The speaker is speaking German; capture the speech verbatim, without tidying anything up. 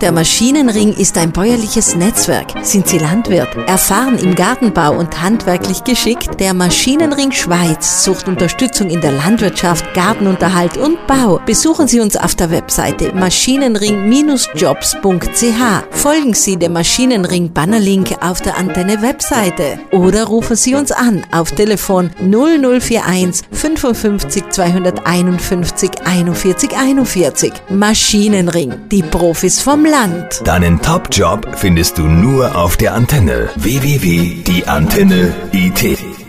Der Maschinenring ist ein bäuerliches Netzwerk. Sind Sie Landwirt, erfahren im Gartenbau und handwerklich geschickt? Der Maschinenring Schweiz sucht Unterstützung in der Landwirtschaft, Gartenunterhalt und Bau. Besuchen Sie uns auf der Webseite maschinenring Jobs punkt c h. Folgen Sie dem Maschinenring Bannerlink auf der Antenne-Webseite oder rufen Sie uns an auf Telefon null null vier eins fünfundfünfzig zweihunderteinundfünfzig einundvierzig einundvierzig. Maschinenring, die Profis vom Land. Deinen Top-Job findest du nur auf der Antenne. w w w punkt die antenne punkt i t